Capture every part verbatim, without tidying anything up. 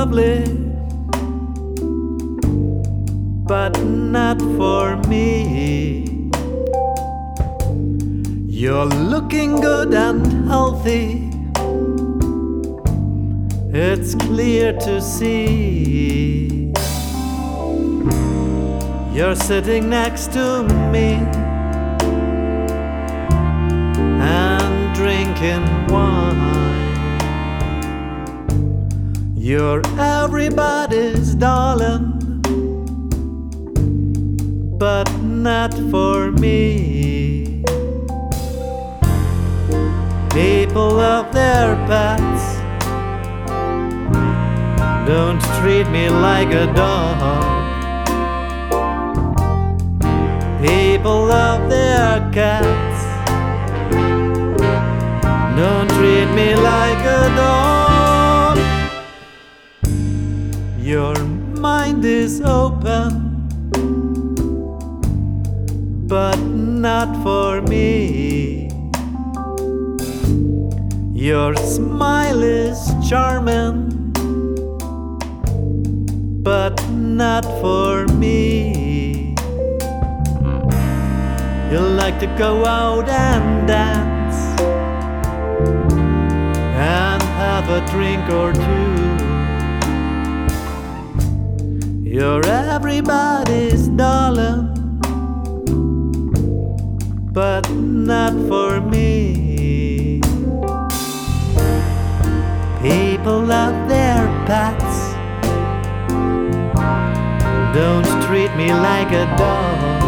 lovely, but not for me. You're looking good and healthy, it's clear to see. You're sitting next to me and drinking wine. You're everybody's darling, but not for me. People love their pets, don't treat me like a dog. People love their cats, don't treat me like a dog. Your mind is open, but not for me. Your smile is charming, but not for me. You like to go out and dance and have a drink or two. You're everybody's darling, but not for me. People love their pets, don't treat me like a dog.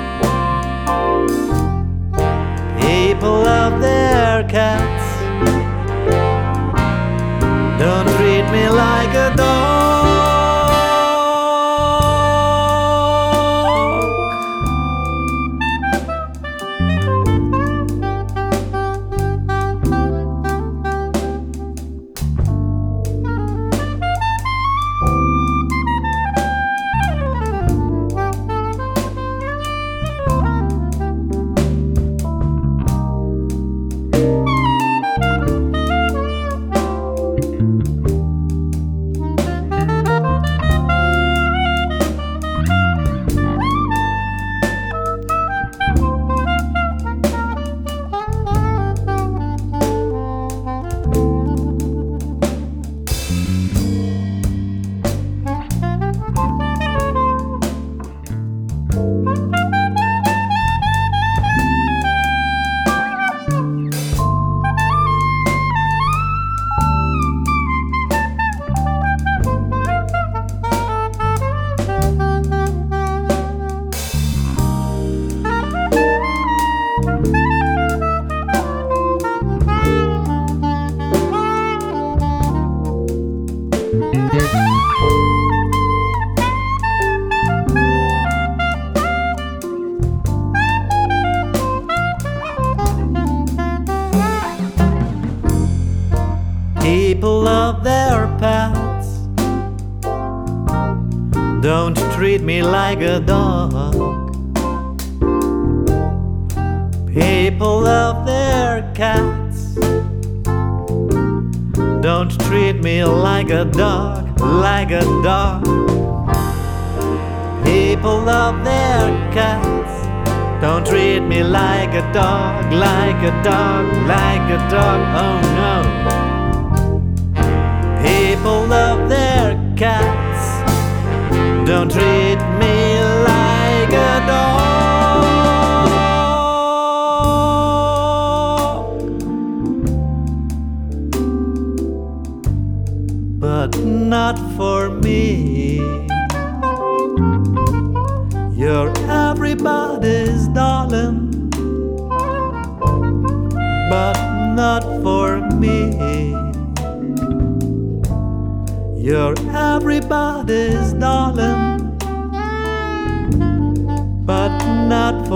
People love their cats, don't treat me like a dog. People love their pets, don't treat me like a dog. People love their cats, don't treat me like a dog, like a dog. People love their cats, don't treat me like a dog, like a dog, like a dog, oh no. People love their cats, don't treat me like a dog. But not for me. You're everybody's darling, but not for me. You're everybody's darling, but not for